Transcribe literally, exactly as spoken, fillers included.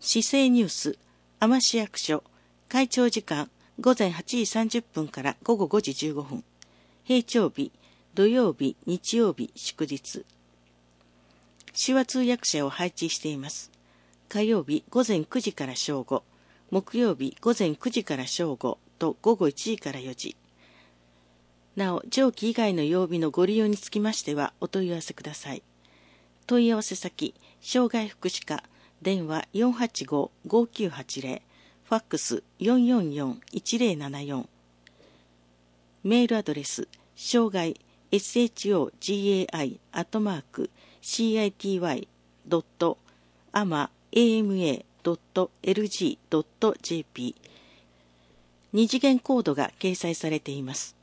市政ニュース、海士市役所、会長時間、午前はちじさんじゅっぷんから午後ごじじゅうごふん。平常日、土曜日、日曜日、祝日。手話通訳者を配置しています。火曜日午前くじから正午、木曜日午前くじから正午と午後いちじからよじ。なお、上記以外の曜日のご利用につきましてはお問い合わせください。問い合わせ先、障害福祉課、電話 よんはちごーごーきゅうはちぜろ、ファックス よんよんよんいちぜろななよん、メールアドレス、障害 ショガイ アットマーク シーアイティーワイ ドット アマ エーエムエー ドット エルジー ドット ジェーピー。二次元コードが掲載されています。